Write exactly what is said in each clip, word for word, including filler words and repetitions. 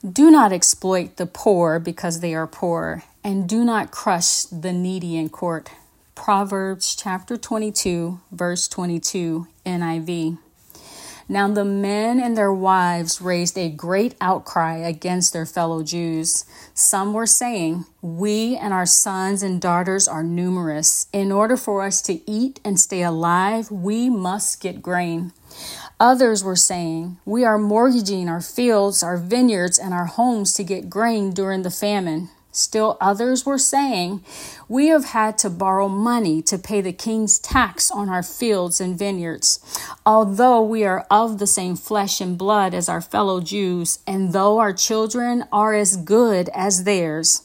Do not exploit the poor because they are poor, and do not crush the needy in court. Proverbs chapter twenty-two, verse twenty-two, N I V. Now the men and their wives raised a great outcry against their fellow Jews. Some were saying, "We and our sons and daughters are numerous. In order for us to eat and stay alive, we must get grain." Others were saying, "We are mortgaging our fields, our vineyards, and our homes to get grain during the famine." Still others were saying, "We have had to borrow money to pay the king's tax on our fields and vineyards. Although we are of the same flesh and blood as our fellow Jews, and though our children are as good as theirs,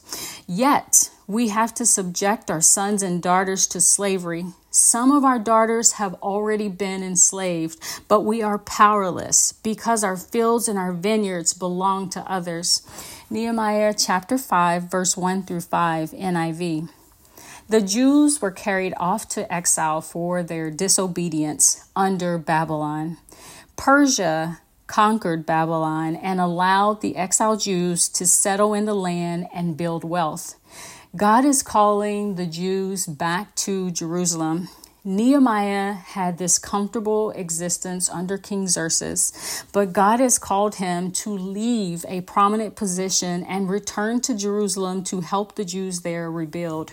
yet we have to subject our sons and daughters to slavery. Some of our daughters have already been enslaved, but we are powerless because our fields and our vineyards belong to others." Nehemiah chapter five, verse one through five, N I V. The Jews were carried off to exile for their disobedience under Babylon. Persia conquered Babylon and allowed the exiled Jews to settle in the land and build wealth. God is calling the Jews back to Jerusalem. Nehemiah had this comfortable existence under King Xerxes, but God has called him to leave a prominent position and return to Jerusalem to help the Jews there rebuild.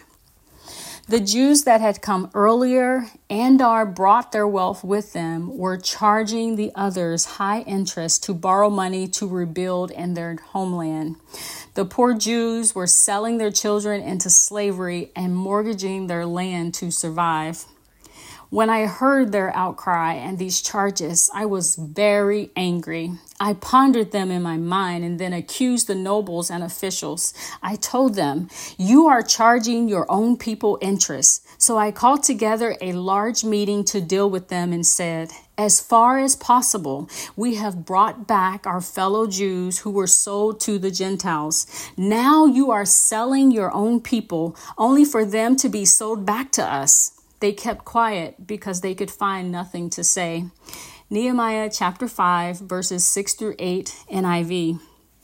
The Jews that had come earlier and are brought their wealth with them were charging the others high interest to borrow money to rebuild in their homeland. The poor Jews were selling their children into slavery and mortgaging their land to survive. When I heard their outcry and these charges, I was very angry. I pondered them in my mind and then accused the nobles and officials. I told them, "You are charging your own people interest." So I called together a large meeting to deal with them and said, "As far as possible, we have brought back our fellow Jews who were sold to the Gentiles. Now you are selling your own people only for them to be sold back to us." They kept quiet because they could find nothing to say. Nehemiah chapter five, verses six through eight, N I V.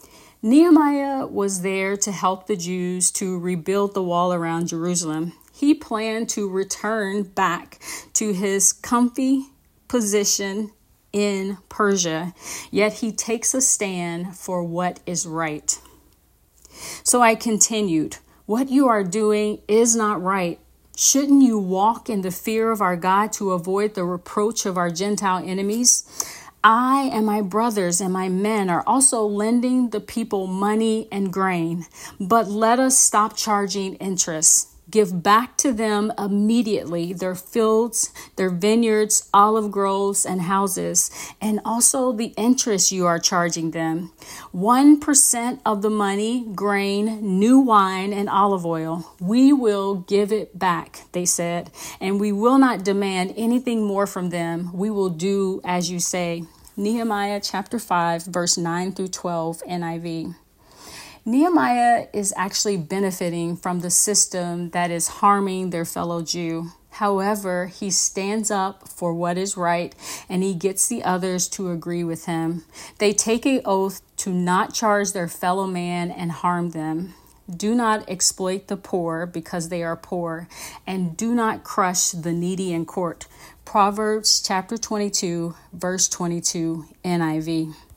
Nehemiah was there to help the Jews to rebuild the wall around Jerusalem. He planned to return back to his comfy position in Persia, yet he takes a stand for what is right. So I continued, "What you are doing is not right. Shouldn't you walk in the fear of our God to avoid the reproach of our Gentile enemies? I and my brothers and my men are also lending the people money and grain, but let us stop charging interest. Give back to them immediately their fields, their vineyards, olive groves, and houses, and also the interest you are charging them. One percent of the money, grain, new wine, and olive oil. We will give it back," they said, "and we will not demand anything more from them. We will do as you say." Nehemiah chapter five, verse nine through twelve, N I V. Nehemiah is actually benefiting from the system that is harming their fellow Jew. However, he stands up for what is right and he gets the others to agree with him. They take an oath to not charge their fellow man and harm them. Do not exploit the poor because they are poor, and do not crush the needy in court. Proverbs chapter twenty-two, verse twenty-two, N I V.